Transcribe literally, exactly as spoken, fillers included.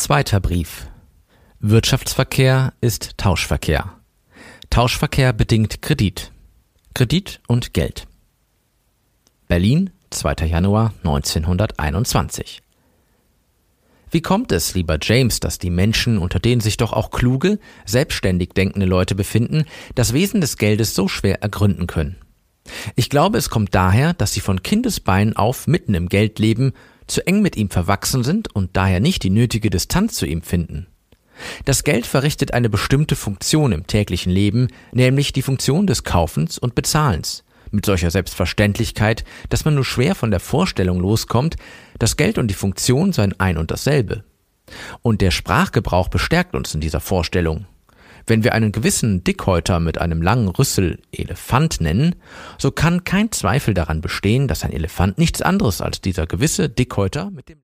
Zweiter Brief. Wirtschaftsverkehr ist Tauschverkehr. Tauschverkehr bedingt Kredit. Kredit und Geld. Berlin, zweiter Januar neunzehnhunderteinundzwanzig. Wie kommt es, lieber James, dass die Menschen, unter denen sich doch auch kluge, selbstständig denkende Leute befinden, das Wesen des Geldes so schwer ergründen können? Ich glaube, es kommt daher, dass sie von Kindesbeinen auf mitten im Geld leben, zu eng mit ihm verwachsen sind und daher nicht die nötige Distanz zu ihm finden. Das Geld verrichtet eine bestimmte Funktion im täglichen Leben, nämlich die Funktion des Kaufens und Bezahlens, mit solcher Selbstverständlichkeit, dass man nur schwer von der Vorstellung loskommt, das Geld und die Funktion seien ein und dasselbe. Und der Sprachgebrauch bestärkt uns in dieser Vorstellung. Wenn wir einen gewissen Dickhäuter mit einem langen Rüssel Elefant nennen, so kann kein Zweifel daran bestehen, dass ein Elefant nichts anderes als dieser gewisse Dickhäuter mit dem